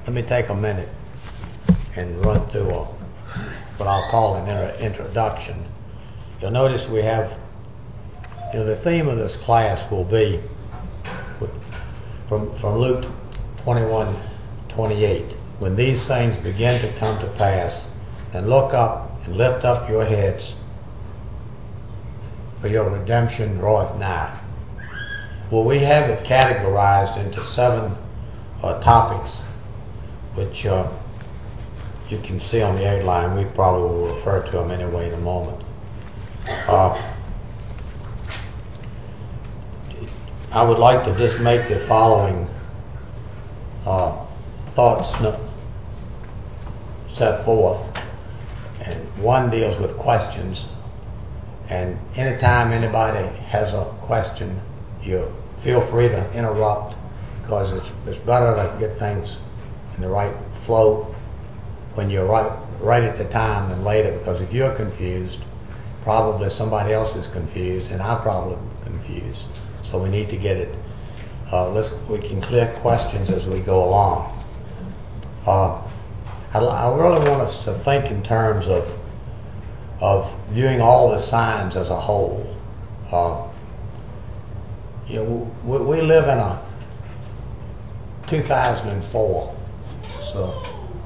let me take a minute and run through what I'll call an introduction. You'll notice we have, the theme of this class will be from Luke 21:28. When these things begin to come to pass, then look up and lift up your heads, for your redemption draweth nigh. Well, we have it categorized into 7 topics, which you can see on the outline. We probably will refer to them anyway in a moment. I would like to just make the following thoughts set forth, and one deals with questions. And anytime anybody has a question, you feel free to interrupt, because it's better to get things in the right flow when you're right at the time than later, because if you're confused, probably somebody else is confused, and I'm probably confused. So we need to get it, we can clear questions as we go along. I really want us to think in terms of viewing all the signs as a whole. We live in a 2004, so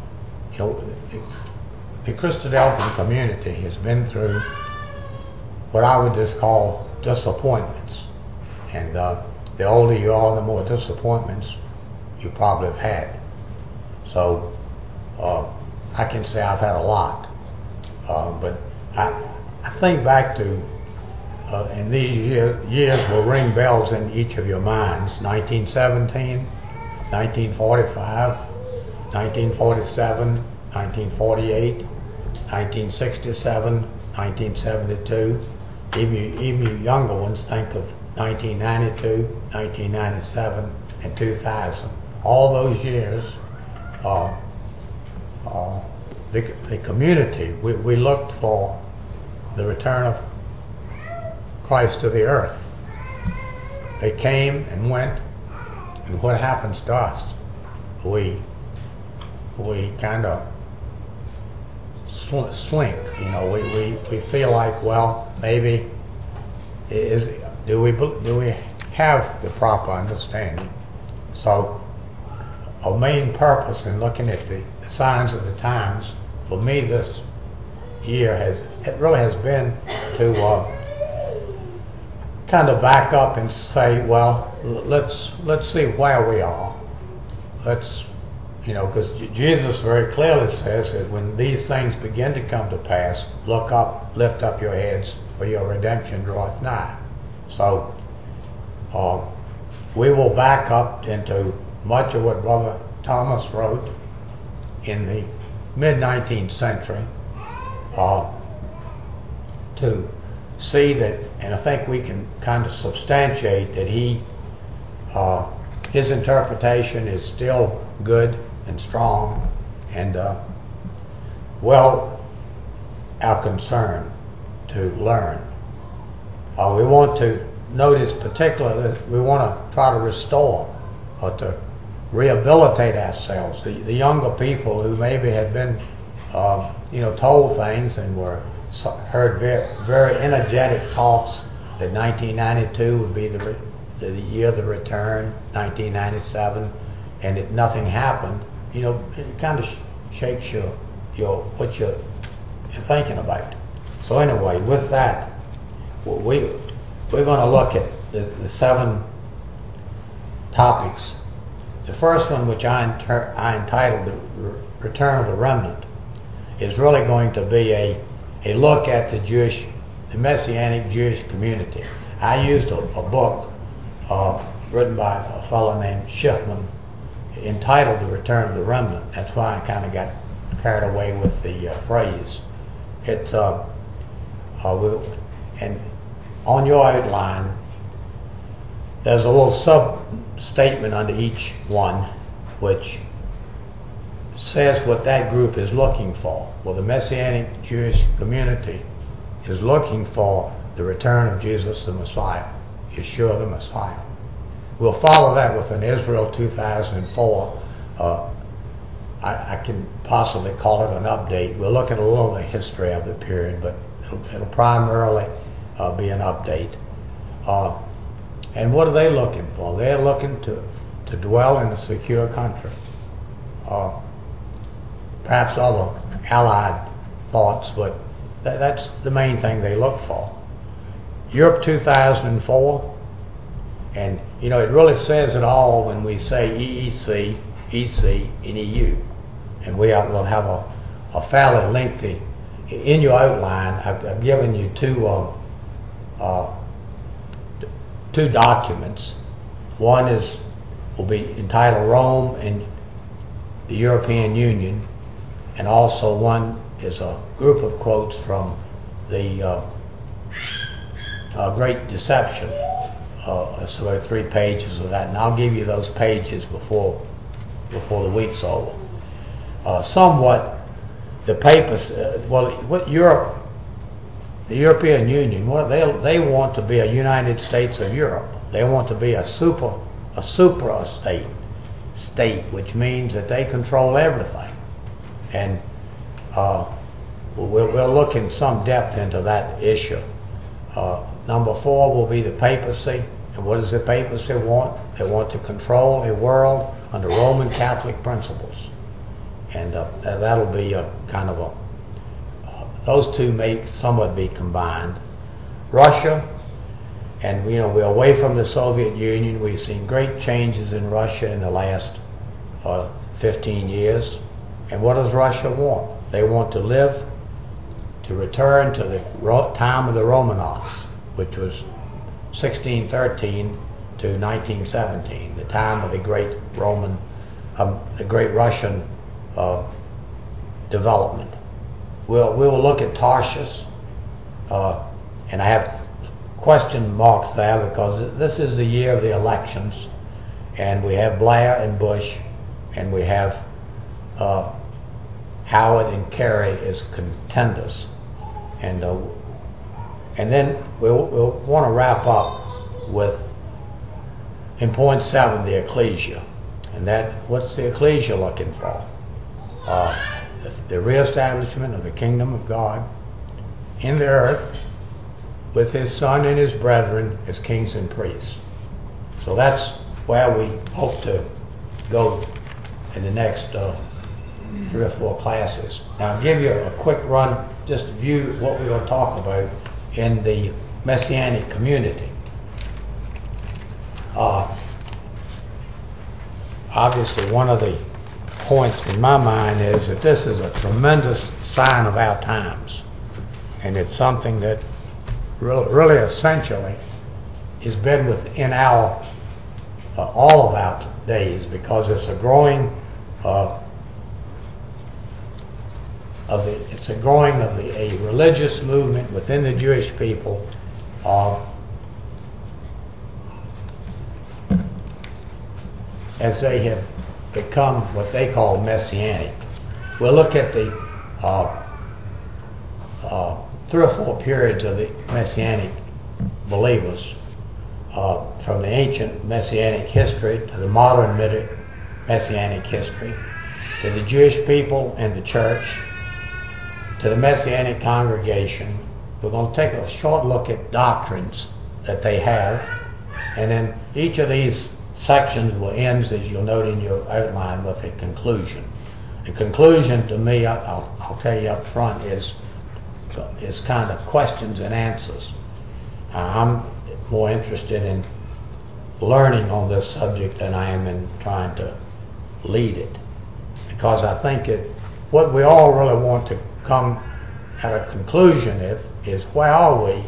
the Christadelphian community has been through what I would just call disappointments, and the older you are, the more disappointments you probably have had. So I can say I've had a lot, but I think back to, and these years will ring bells in each of your minds: 1917, 1945, 1947, 1948, 1967, 1972. Even you younger ones think of 1992, 1997, and 2000. All those years, the community, we looked for the return of Christ to the earth. They came and went, and what happens to us? We kind of slink. We feel like, well, maybe do we have the proper understanding? So our main purpose in looking at the signs of the times, for me this year really has been to kind of back up and say, well, let's see where we are. Because Jesus very clearly says that when these things begin to come to pass, look up, lift up your heads, for your redemption draweth nigh. So we will back up into much of what Brother Thomas wrote in the mid-19th century to see that, and I think we can kind of substantiate that his interpretation is still good and strong, and our concern to learn. We want to notice particularly, we want to try to restore or to rehabilitate ourselves. The younger people who maybe had been told things and heard very energetic talks that 1992 would be the year of the return, 1997, and that nothing happened. It kind of shakes what you're thinking about. So anyway, with that, we're going to look at the 7 topics. The first one, which I entitled The Return of the Remnant, is really going to be a look at the Messianic Jewish community. I used a book written by a fellow named Schiffman entitled The Return of the Remnant. That's why I kind of got carried away with the phrase. It's and on your outline there's a little sub-statement under each one which says what that group is looking for. Well, the Messianic Jewish community is looking for the return of Jesus the Messiah, Yeshua the Messiah. We'll follow that with an Israel 2004 I can possibly call it an update. We'll look at a little of the history of the period, but it'll primarily be an update. And what are they looking for? They're looking to dwell in a secure country. Perhaps other allied thoughts, but that's the main thing they look for. Europe 2004, and it really says it all when we say EEC, EC, and EU. And we'll have a fairly lengthy, in your outline, I've given you two documents. One will be entitled Rome and the European Union, and also one is a group of quotes from the Great Deception. It's about 3 pages of that, and I'll give you those pages before the week's over. Somewhat, the papers, what Europe, the European Union, they want to be a United States of Europe. They want to be a supra state, which means that they control everything. And we'll look in some depth into that issue. Number 4 will be the papacy. And what does the papacy want? They want to control a world under Roman Catholic principles. And that'll be a kind of those two may somewhat be combined. Russia, and we're away from the Soviet Union. We've seen great changes in Russia in the last 15 years. And what does Russia want? They want to return to the time of the Romanovs, which was 1613 to 1917, the time of the great Russian development. We will look at Tarshish, and I have question marks there because this is the year of the elections, and we have Blair and Bush, and we have Howard and Kerry as contenders, and then we'll want to wrap up with, in point 7, the ecclesia, and what's the ecclesia looking for? The reestablishment of the kingdom of God in the earth with His Son and His brethren as kings and priests. So that's where we hope to go in the next 3 or 4 classes. Now I'll give you a quick run, just to view what we're going to talk about in the Messianic community. Obviously, one of the points in my mind is that this is a tremendous sign of our times, and it's something that really essentially has been within our all of our days, because it's a growing of a religious movement within the Jewish people as they have become what they call Messianic. We'll look at the 3 or 4 periods of the Messianic believers, from the ancient Messianic history to the modern Messianic history, to the Jewish people and the church, to the Messianic congregation. We're going to take a short look at doctrines that they have, and then each of these sections will end, as you'll note in your outline, with a conclusion. The conclusion, to me, I'll tell you up front, is kind of questions and answers. I'm more interested in learning on this subject than I am in trying to lead it, because I think what we all really want to come at a conclusion is where are we,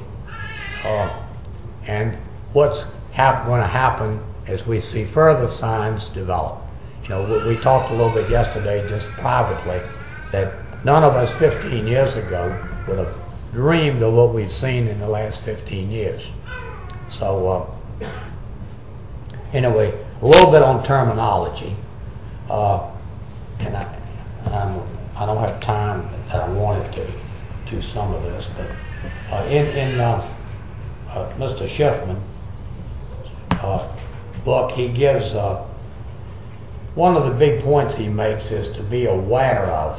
and what's going to happen as we see further signs develop. We talked a little bit yesterday, just privately, that none of us 15 years ago would have dreamed of what we've seen in the last 15 years. So, anyway, a little bit on terminology, and I don't have time that I wanted to do some of this, but in Mr. Schiffman's book, he gives one of the big points he makes is to be aware of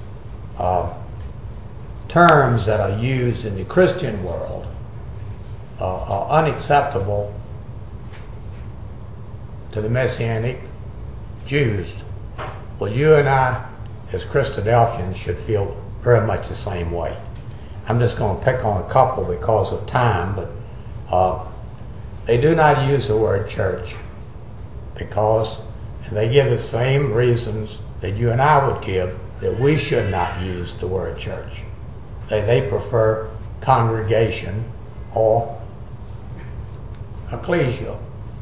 terms that are used in the Christian world are unacceptable to the Messianic Jews. Well, you and I, as Christadelphians, should feel very much the same way. I'm just going to pick on a couple because of time, but they do not use the word church because they give the same reasons that you and I would give that we should not use the word church. They prefer congregation or ecclesia.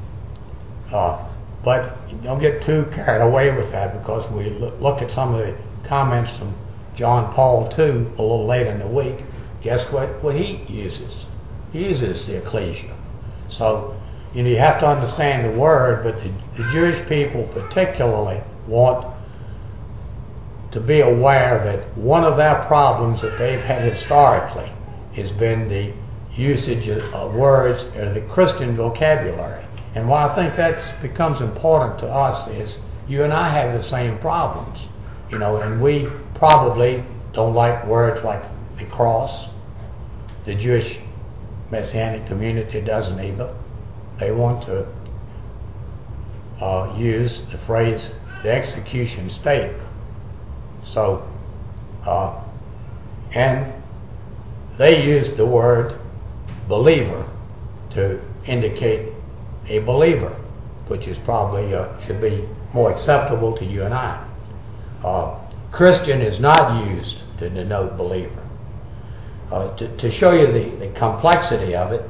But don't get too carried away with that, because we look at some of the comments from John Paul II a little later in the week. Guess what he uses? He uses the ecclesia. So you have to understand the word, but the Jewish people particularly want to be aware that one of their problems that they've had historically has been the usage of words or the Christian vocabulary. And why I think that becomes important to us is you and I have the same problems, and we probably don't like words like the cross. The Jewish Messianic community doesn't either. They want to use the phrase the execution stake. So, and they use the word believer to indicate a believer, which is probably should be more acceptable to you and I. Christian is not used to denote believer. To show you the complexity of it,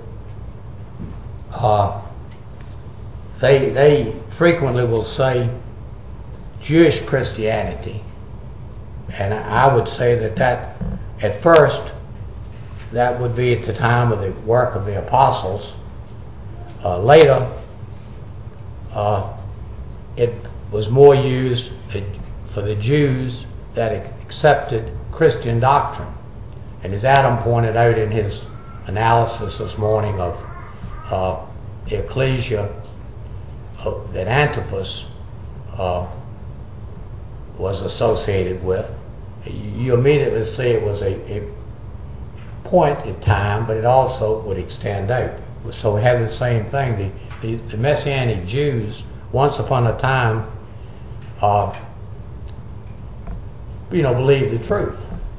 they frequently will say Jewish Christianity, and I would say that at first that would be at the time of the work of the apostles. Later, it was more used for the Jews that accepted Christian doctrine. And as Adam pointed out in his analysis this morning of the ecclesia that Antipas was associated with, you immediately see it was a point in time, but it also would extend out. So we have the same thing. The Messianic Jews, once upon a time, believed the truth.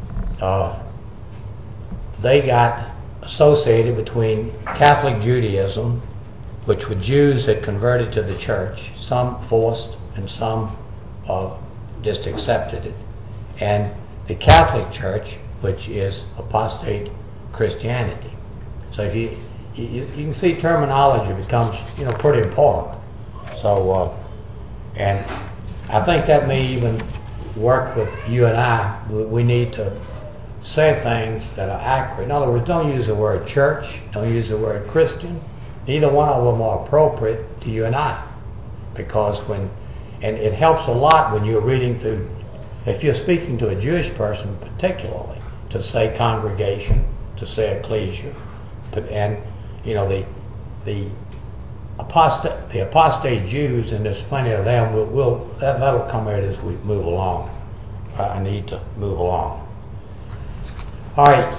They got associated between Catholic Judaism, which were Jews that converted to the church, some forced and some just accepted it, and the Catholic Church, which is apostate Christianity. So if you can see terminology becomes pretty important. So and I think that may even work with you and I. We need to say things that are accurate. In other words, don't use the word church, don't use the word Christian. Neither one of them are appropriate to you and I, because and it helps a lot when you're reading through, if you're speaking to a Jewish person particularly, to say congregation, to say ecclesia, and the apostate Jews, and there's plenty of them, that'll come out as we move along. I need to move along. All right.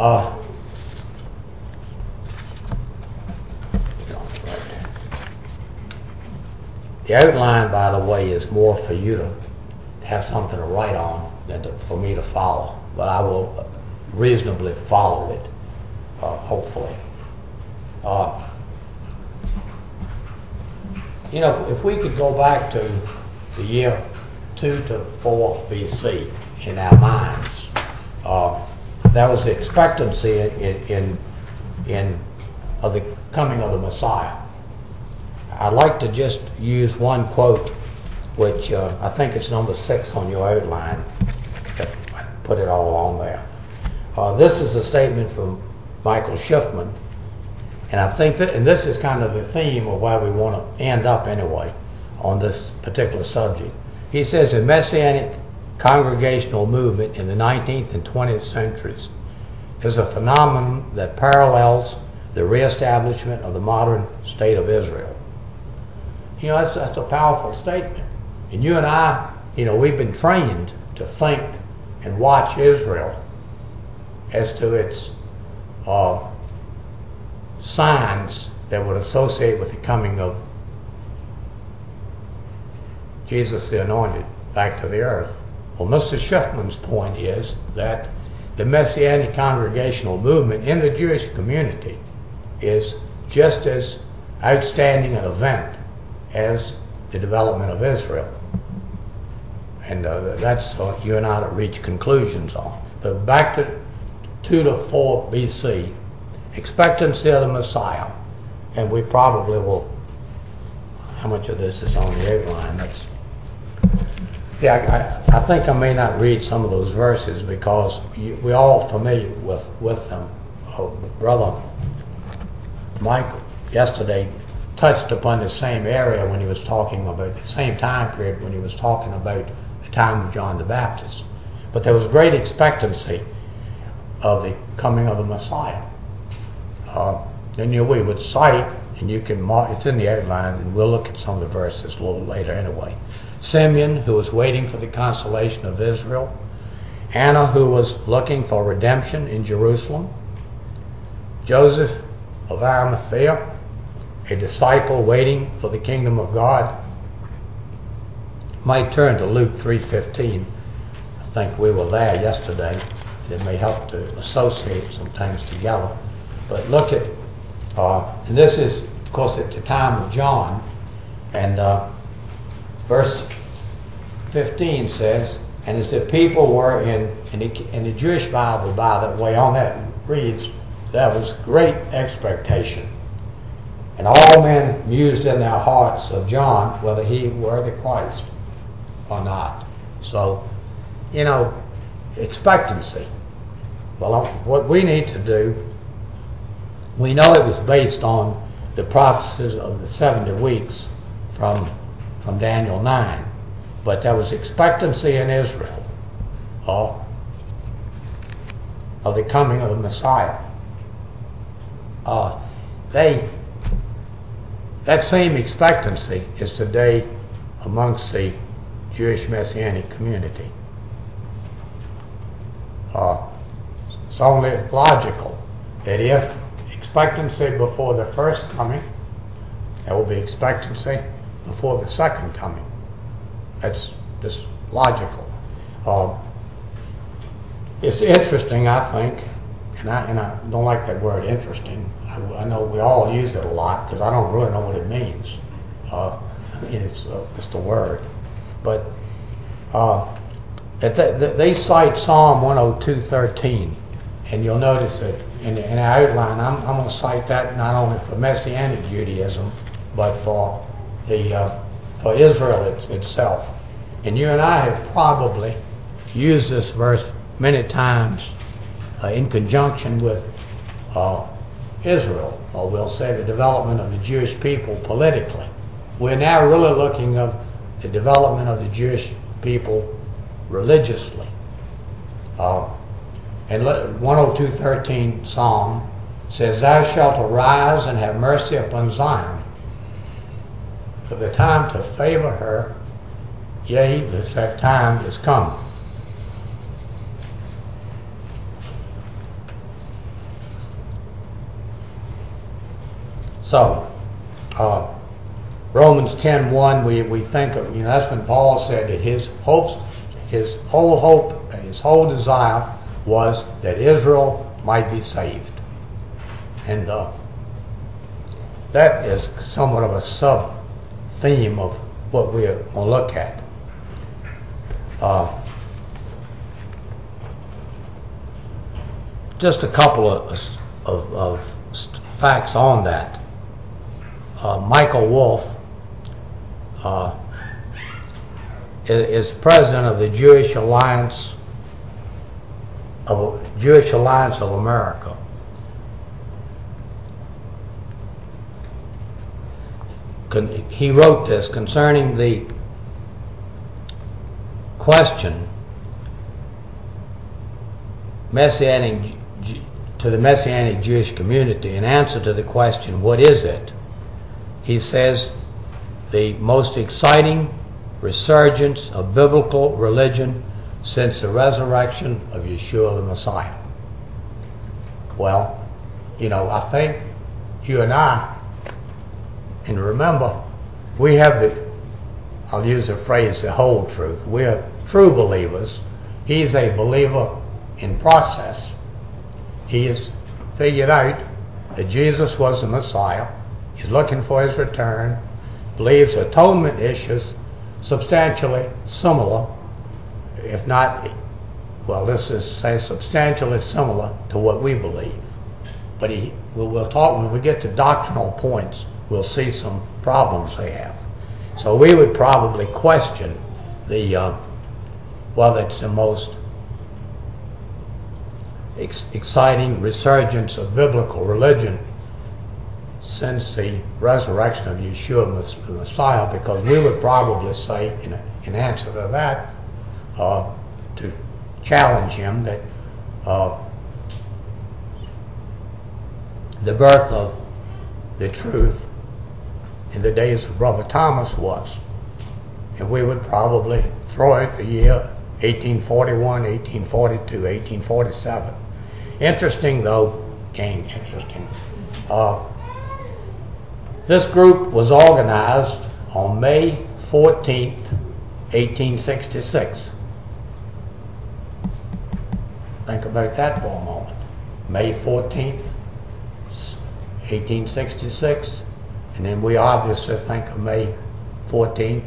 The outline, by the way, is more for you to have something to write on than for me to follow. But I will reasonably follow it, hopefully. If we could go back to the year 2 to 4 BC in our minds, that was the expectancy of the coming of the Messiah. I'd like to just use one quote, which I think it's number 6 on your outline. I put it all on there. This is a statement from Michael Schiffman, and I think that, and this is kind of the theme of where we want to end up anyway on this particular subject. He says, a Messianic congregational movement in the 19th and 20th centuries is a phenomenon that parallels the reestablishment of the modern state of Israel. That's a powerful statement. And you and I, we've been trained to think and watch Israel as to its signs that would associate with the coming of Jesus the Anointed back to the earth. Well, Mr. Schiffman's point is that the Messianic congregational movement in the Jewish community is just as outstanding an event as the development of Israel. And that's what you and I to reach conclusions on. But back to 2 to 4 BC, expectancy of the Messiah. And we probably will, how much of this is on the outline? I think I may not read some of those verses because we're all familiar with them. Brother Michael yesterday touched upon the same area when he was talking about the same time period when he was talking about the time of John the Baptist. But there was great expectancy of the coming of the Messiah. And we would cite, and you can mark, it's in the outline, and we'll look at some of the verses a little later anyway. Simeon, who was waiting for the consolation of Israel. Anna, who was looking for redemption in Jerusalem. Joseph of Arimathea, a disciple waiting for the kingdom of God. Might turn to Luke 3:15. I think we were there yesterday. It may help to associate some things together. But look at, and this is, of course, at the time of John, and verse 15 says, and as the people were in the Jewish Bible, by the way, on that reads, there was great expectation. And all men mused in their hearts of John whether he were the Christ or not. So, expectancy. Well, what we need to do, we know it was based on the prophecies of the 70 weeks from Daniel 9. But there was expectancy in Israel of the coming of the Messiah. That same expectancy is today amongst the Jewish Messianic community. It's only logical that if expectancy before the first coming, there will be expectancy before the second coming. That's just logical. It's interesting, I think, and I don't like that word interesting. I know we all use it a lot because I don't really know what it means. It's just a word. But they cite Psalm 102:13, and you'll notice that in our outline, I'm going to cite that not only for Messianic Judaism, but for Israel itself. And you and I have probably used this verse many times in conjunction with Israel, or we'll say the development of the Jewish people politically. We're now really looking at the development of the Jewish people religiously. And 102:13 Psalm says, "Thou shalt arise and have mercy upon Zion, for the time to favor her, yea, that time is come." So, Romans 10:1, we think of, that's when Paul said that his whole hope, his whole desire was that Israel might be saved. And that is somewhat of a sub-theme of what we're going to look at. Just a couple of facts on that. Michael Wolf is president of the Jewish Alliance of America. He wrote this concerning the question to the Messianic Jewish community. In answer to the question, what is it? He says, the most exciting resurgence of biblical religion since the resurrection of Yeshua the Messiah. Well, I think you and I, and remember, we have I'll use the phrase, the whole truth. We're true believers. He's a believer in process. He has figured out that Jesus was the Messiah. He's looking for his return. Believes atonement issues substantially similar, if not, let's just say substantially similar to what we believe. But we'll talk when we get to doctrinal points. We'll see some problems they have. So we would probably question whether it's the most exciting resurgence of biblical religion since the resurrection of Yeshua the Messiah, because we would probably say, in answer to that, to challenge him, that the birth of the truth in the days of Brother Thomas was. And we would probably throw out the year 1841, 1842, 1847. Interesting, this group was organized on May 14th, 1866. Think about that for a moment. May 14th, 1866. And then we obviously think of May 14th,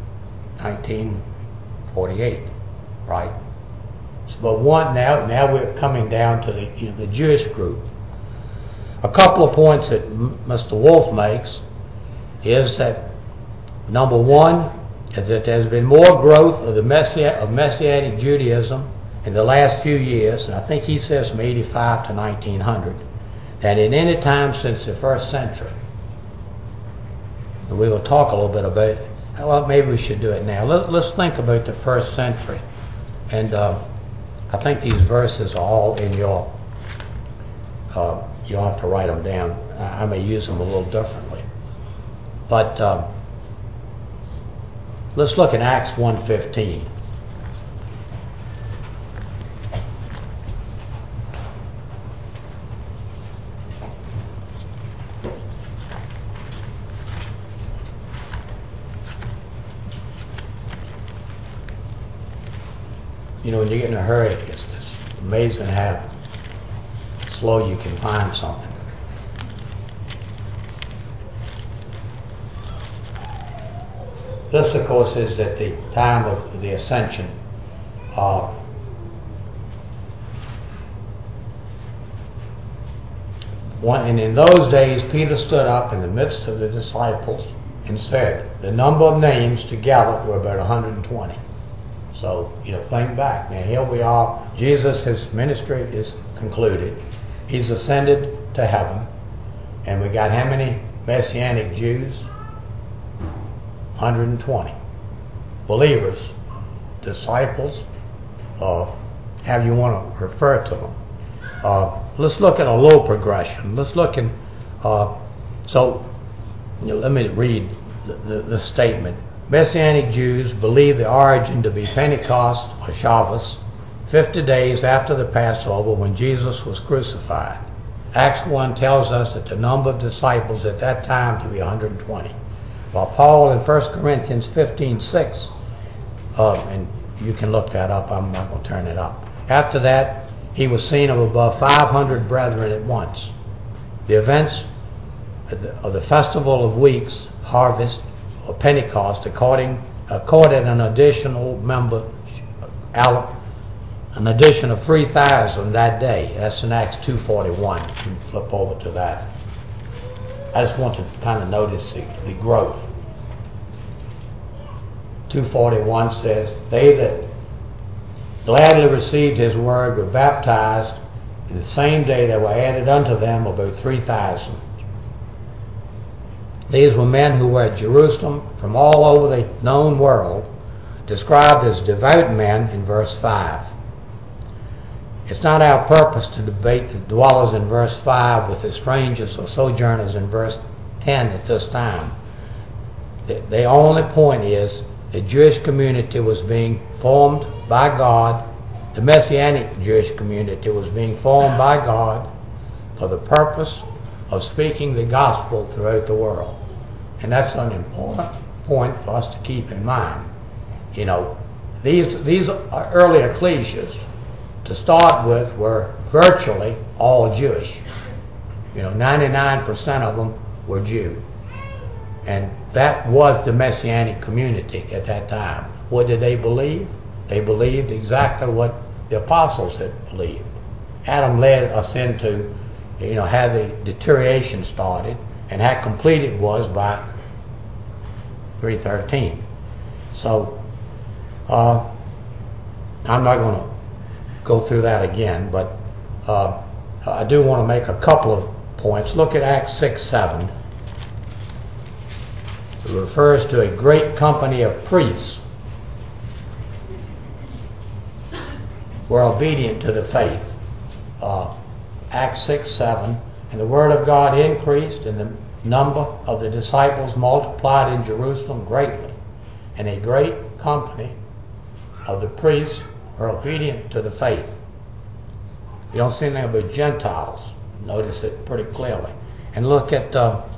1948, right? So, but now we're coming down to the Jewish group. A couple of points that Mr. Wolf makes is that, number one, is that there's been more growth of Messianic Judaism in the last few years, and I think he says from 85 to 1900, than in any time since the first century. And we will talk a little bit about it. Well, maybe we should do it now. Let's think about the first century. And I think these verses are all in your, you'll have to write them down. I may use them a little differently. But let's look at Acts 1:15. When you get in a hurry, it's amazing how slow you can find something. This, of course, is at the time of the ascension. And in those days, Peter stood up in the midst of the disciples and said, the number of names together were about 120. So, think back. Now, here we are. Jesus, his ministry is concluded. He's ascended to heaven. And we got how many Messianic Jews? 120. Believers, disciples, how you want to refer to them. Let's look at a low progression. Let's look in, let me read the statement. Messianic Jews believe the origin to be Pentecost or Shavuos, 50 days after the Passover when Jesus was crucified. Acts 1 tells us that the number of disciples at that time to be 120. While Paul in 1 Corinthians 15:6, and you can look that up, I'm not going to turn it up. After that, he was seen of above 500 brethren at once. The events of the Festival of Weeks, Harvest, or Pentecost, accorded an additional an addition of 3,000 that day. That's in Acts 2:41. You can flip over to that. I just want to kind of notice the growth. 2:41 says, they that gladly received his word were baptized, and the same day there were added unto them about 3,000. These were men who were at Jerusalem from all over the known world, described as devout men in verse 5. It's not our purpose to debate the dwellers in verse 5 with the strangers or sojourners in verse 10 at this time. The only point is the Jewish community was being formed by God. The Messianic Jewish community was being formed by God for the purpose of speaking the gospel throughout the world. And that's an important point for us to keep in mind. You know, these early ecclesias, to start with, were virtually all Jewish. You know, 99% of them were Jew. And that was the Messianic community at that time. What did they believe? They believed exactly what the apostles had believed. Adam led us into, you know, how the deterioration started, and how complete it was by 313. So, I'm not going to go through that again, but I do want to make a couple of points. Look at Acts 6:7. It refers to a great company of priests who were obedient to the faith. Acts 6:7, and the word of God increased, and the number of the disciples multiplied in Jerusalem greatly, and a great company of the priests were obedient to the faith. You don't see anything about Gentiles. Notice it pretty clearly. And look at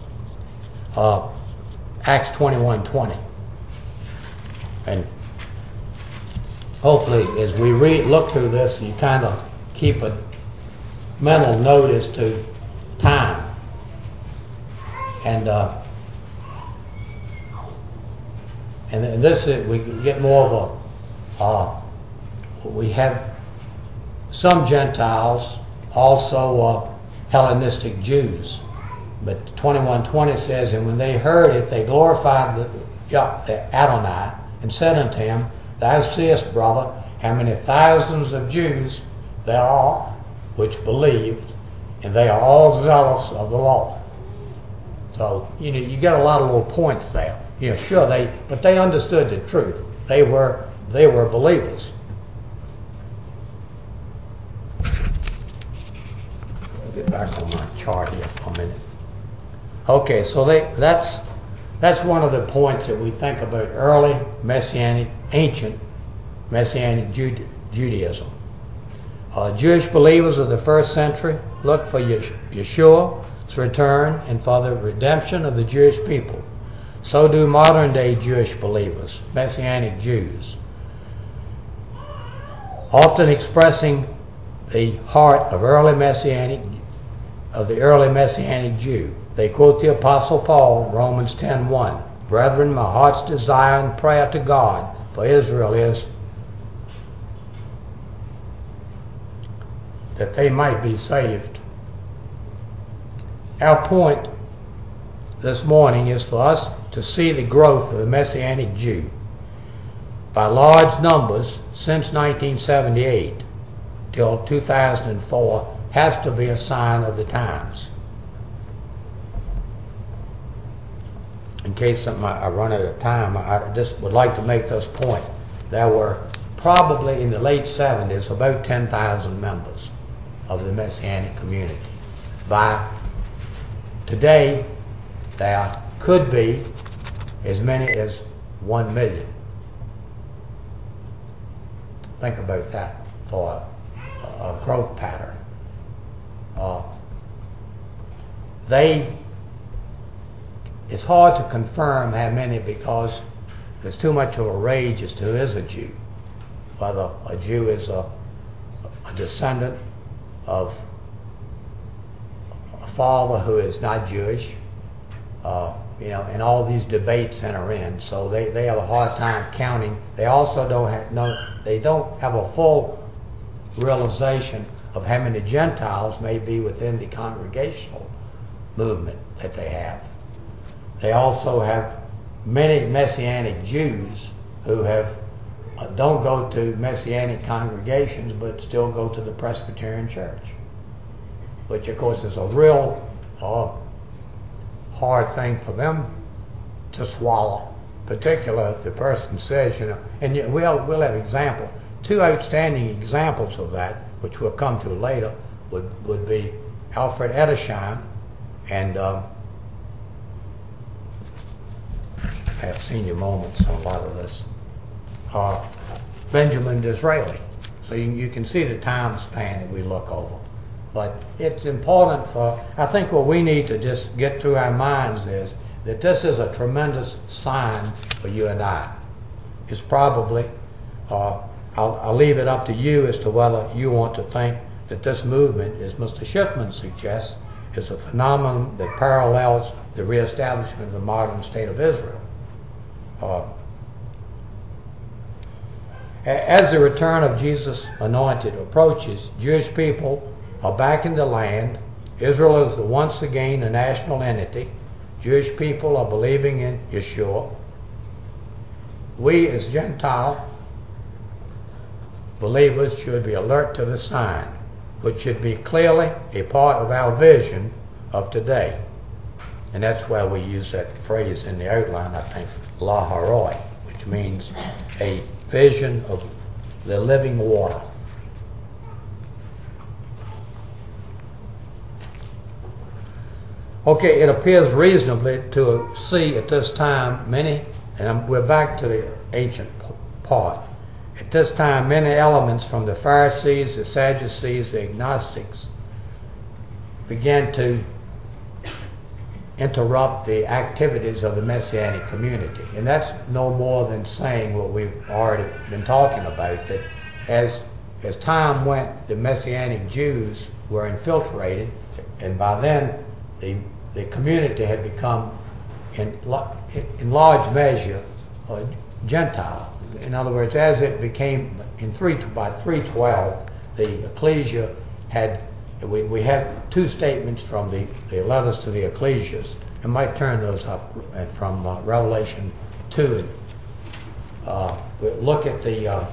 Acts 21:20. And hopefully, as we look through this, you kind of keep a mental notice to time. And this is, we get more of we have some Gentiles, also Hellenistic Jews. But 21:20 says, and when they heard it, they glorified the Adonai, and said unto him, Thou seest, brother, how many thousands of Jews there are which believed, and they are all zealous of the law. So, you know, you get a lot of little points there. You know, sure, but they understood the truth. They were believers. I'll get back on my chart here for a minute. Okay, so that's one of the points that we think about early Messianic, ancient Messianic Judaism. Jewish believers of the first century looked for Yeshua's return and for the redemption of the Jewish people. So do modern day Jewish believers, Messianic Jews, often expressing the heart of the early Messianic Jew. They quote the Apostle Paul, Romans 10:1. Brethren, my heart's desire and prayer to God for Israel is that they might be saved. Our point this morning is for us to see the growth of the Messianic Jew by large numbers since 1978 till 2004 has to be a sign of the times. In case I run out of time, I just would like to make this point. There were probably in the late 70s about 10,000 members of the Messianic community. By today, there could be as many as 1 million. Think about that for a growth pattern. It's hard to confirm how many because there's too much of a rage as to who is a Jew. Whether a Jew is a descendant of a father who is not Jewish, and all these debates enter in. So they have a hard time counting. They also don't have a full realization of how many Gentiles may be within the congregational movement that they have. They also have many Messianic Jews who don't go to Messianic congregations but still go to the Presbyterian Church, which of course is a real hard thing for them to swallow, particularly if the person says, and we'll have example. Two outstanding examples of that, which we'll come to later, would be Alfred Edersheim and have senior moments on a lot of this. Benjamin Disraeli. So you can see the time span that we look over. But it's important I think what we need to just get through our minds is that this is a tremendous sign for you and I. It's probably, I'll leave it up to you as to whether you want to think that this movement, as Mr. Schiffman suggests, is a phenomenon that parallels the reestablishment of the modern state of Israel. As the return of Jesus Anointed approaches, Jewish people are back in the land. Israel is once again a national entity. Jewish people are believing in Yeshua. We as Gentile believers should be alert to the sign, which should be clearly a part of our vision of today. And that's why we use that phrase in the outline, I think, La Haroi, which means a vision of the living water. Okay, it appears reasonably to see at this time many, and we're back to the ancient part, at this time many elements from the Pharisees, the Sadducees, the agnostics began to interrupt the activities of the Messianic community. And that's no more than saying what we've already been talking about, that as time went, the Messianic Jews were infiltrated, and by then the community had become in large measure Gentile. In other words, as it became by 312, the ecclesia had, we have two statements from the letters to the ecclesias. I might turn those up from Revelation 2. Look at the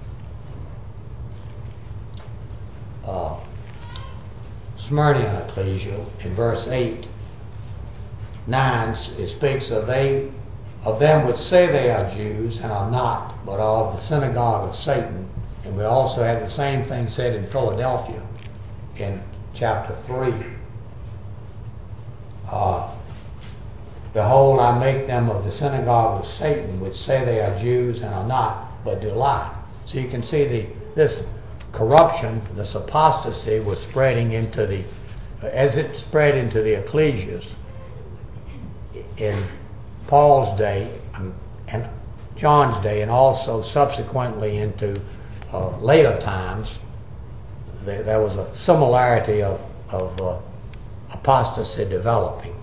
Smyrna ecclesia in verse 8. 9, it speaks of them which say they are Jews and are not, but are of the synagogue of Satan. And we also have the same thing said in Philadelphia in chapter 3. Behold, I make them of the synagogue of Satan, which say they are Jews and are not, but do lie. So you can see this corruption, this apostasy was spreading into as it spread into the ecclesias in Paul's day and John's day, and also subsequently into later times. There was a similarity of apostasy developing.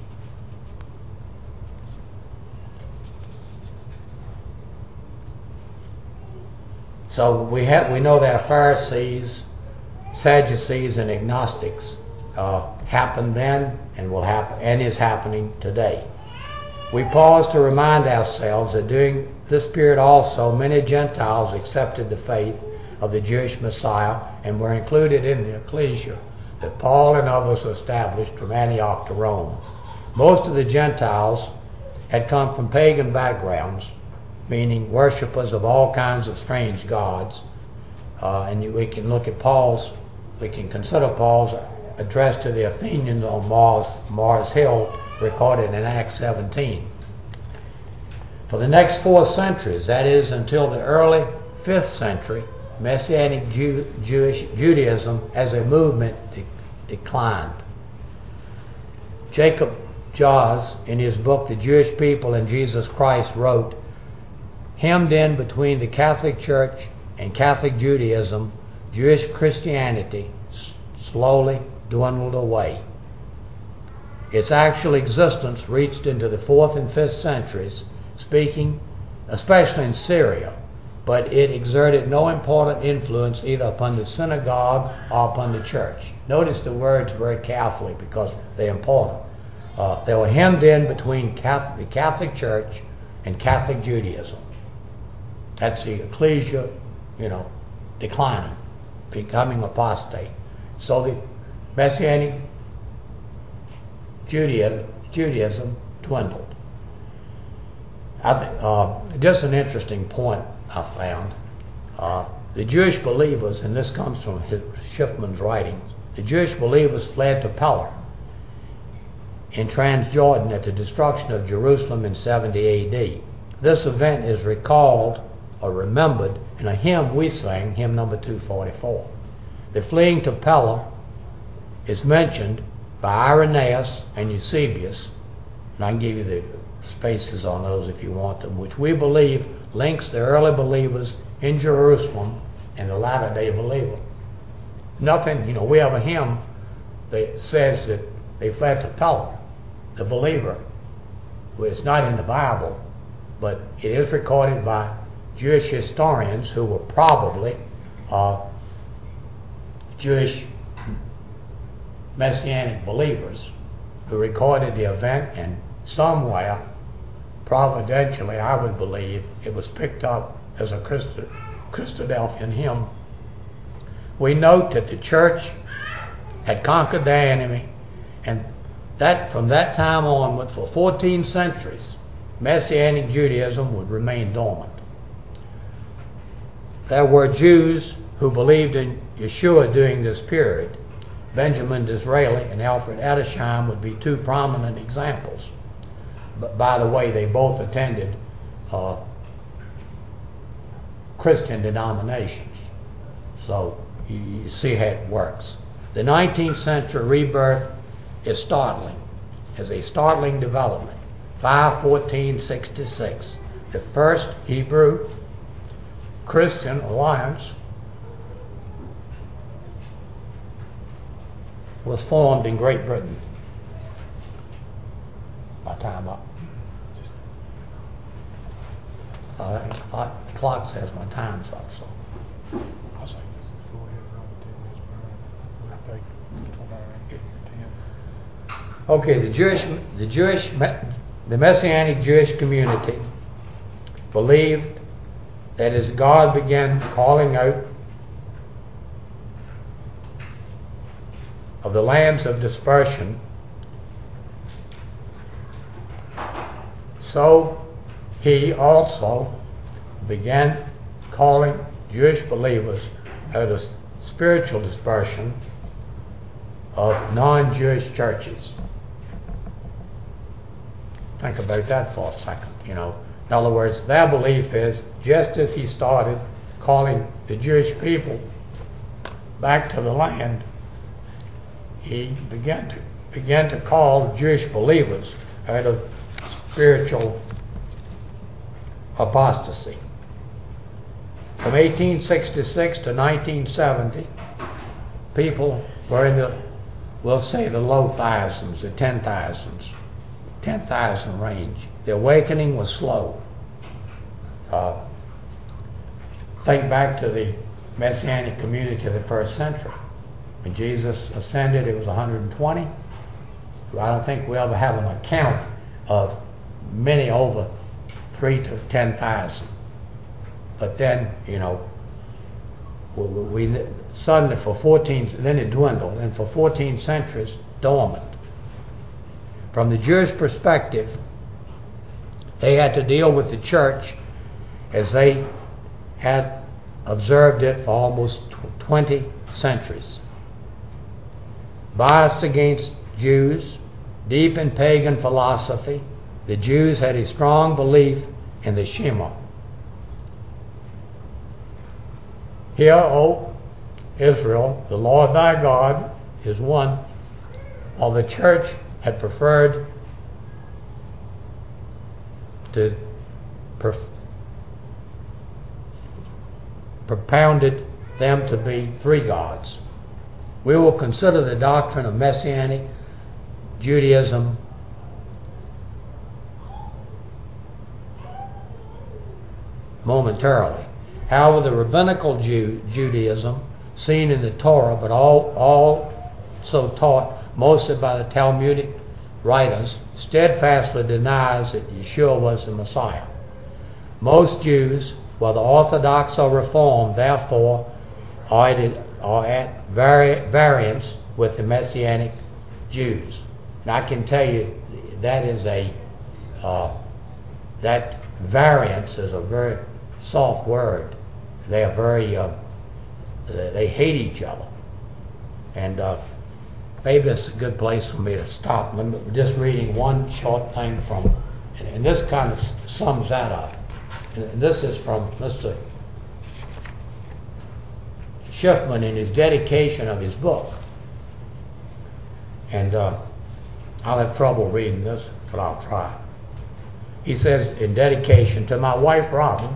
So we know that Pharisees, Sadducees, and agnostics happened then and will happen and is happening today. We pause to remind ourselves that during this period also many Gentiles accepted the faith of the Jewish Messiah and were included in the ecclesia that Paul and others established from Antioch to Rome. Most of the Gentiles had come from pagan backgrounds, meaning worshippers of all kinds of strange gods. And we can consider Paul's address to the Athenians on Mars Hill, recorded in Acts 17. For the next 4 centuries, that is until the early 5th century, Messianic Judaism as a movement declined. Jacob Joss, in his book The Jewish People and Jesus Christ, wrote, hemmed in between the Catholic Church and Catholic Judaism, Jewish Christianity slowly dwindled away. Its actual existence reached into the 4th and 5th centuries, speaking especially in Syria, but it exerted no important influence either upon the synagogue or upon the church. Notice the words very carefully because they're important. They were hemmed in between the Catholic Church and Catholic Judaism. That's the ecclesia, declining, becoming apostate. So the Messianic Judaism dwindled. Just an interesting point I found. The Jewish believers, and this comes from Schiffman's writings, the Jewish believers fled to Pella in Transjordan at the destruction of Jerusalem in 70 AD. this event is recalled or remembered in a hymn we sing, hymn number 244. The fleeing to Pella is mentioned by Irenaeus and Eusebius, and I can give you the spaces on those if you want them, which we believe links the early believers in Jerusalem and the latter-day believer. Nothing, we have a hymn that says that they fled to Pella, the believer. Well, it's not in the Bible, but it is recorded by Jewish historians who were probably Jewish Messianic believers who recorded the event, and somewhere, providentially, I would believe, it was picked up as a Christadelphian hymn. We note that the church had conquered their enemy, and that from that time onward, for 14 centuries, Messianic Judaism would remain dormant. There were Jews who believed in Yeshua during this period. Benjamin Disraeli and Alfred Edersheim would be two prominent examples. But by the way, they both attended Christian denominations. So you see how it works. The 19th century rebirth is startling, as a startling development. 514-66, the first Hebrew Christian alliance was formed in Great Britain. My time up. The clock says my time's up, so. I'll say, go ahead, run 10 minutes per hour. Okay, the Messianic Jewish community believed that as God began calling out of the lands of dispersion, so he also began calling Jewish believers out of spiritual dispersion of non-Jewish churches. Think about that for a second, In other words, their belief is, just as he started calling the Jewish people back to the land, he began to call Jewish believers out of spiritual apostasy. From 1866 to 1970, people were in the, we'll say, the low thousands, the 10,000 range. The awakening was slow. Think back to the Messianic community of the first century. When Jesus ascended, it was 120. I don't think we ever have an account of many over 3,000 to 10,000. But then, we suddenly for 14, then it dwindled, and for 14 centuries, dormant. From the Jewish perspective, they had to deal with the church as they had observed it for almost 20 centuries. Biased against Jews, deep in pagan philosophy, the Jews had a strong belief in the Shema. Hear, O Israel, the Lord thy God is one. While the church had preferred to propounded them to be three gods. We will consider the doctrine of Messianic Judaism momentarily. However, the rabbinical Judaism, seen in the Torah, but also taught mostly by the Talmudic writers, steadfastly denies that Yeshua was the Messiah. Most Jews, whether Orthodox or Reformed, therefore, are at variance with the Messianic Jews. And I can tell you that is that variance is a very soft word. They are very, they hate each other. And maybe it's a good place for me to stop. I'm just reading one short thing from And this kind of sums that up. And this is from Mr. Schiffman in his dedication of his book. And I'll have trouble reading this, but I'll try. He says in dedication to my wife Robin,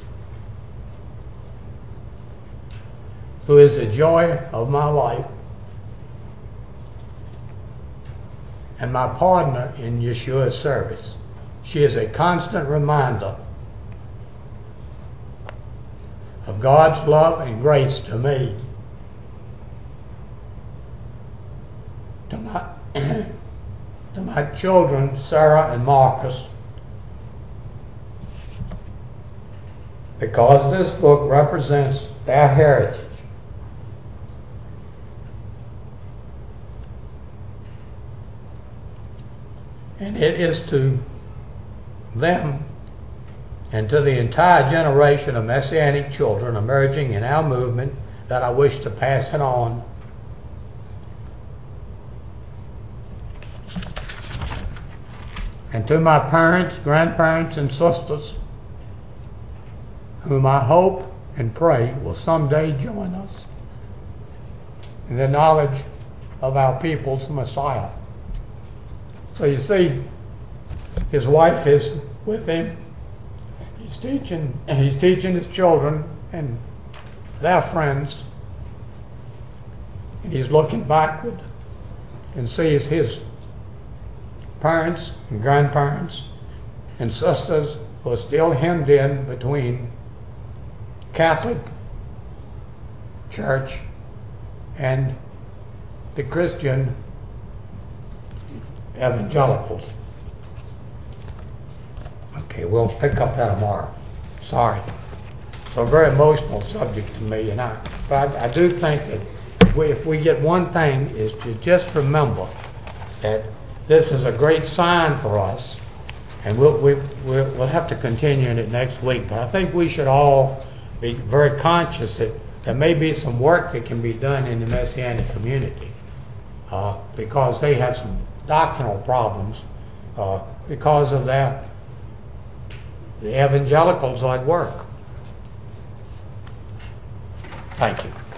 who is the joy of my life and my partner in Yeshua's service. She is a constant reminder of God's love and grace to me, to my children, Sarah and Marcus, because this book represents their heritage. And it is to them and to the entire generation of Messianic children emerging in our movement that I wish to pass it on. And to my parents, grandparents, and sisters, whom I hope and pray will someday join us in the knowledge of our people's Messiah. So you see, his wife is with him. He's teaching his children and their friends. And he's looking backward and sees his parents and grandparents and sisters who are still hemmed in between Catholic Church and the Christian evangelicals. Okay, we'll pick up that tomorrow. Sorry. It's a very emotional subject to me, but I do think that if we get one thing is to just remember that this is a great sign for us, and we'll have to continue in it next week. But I think we should all be very conscious that there may be some work that can be done in the Messianic community because they have some doctrinal problems because of that. The evangelicals are at work. Thank you.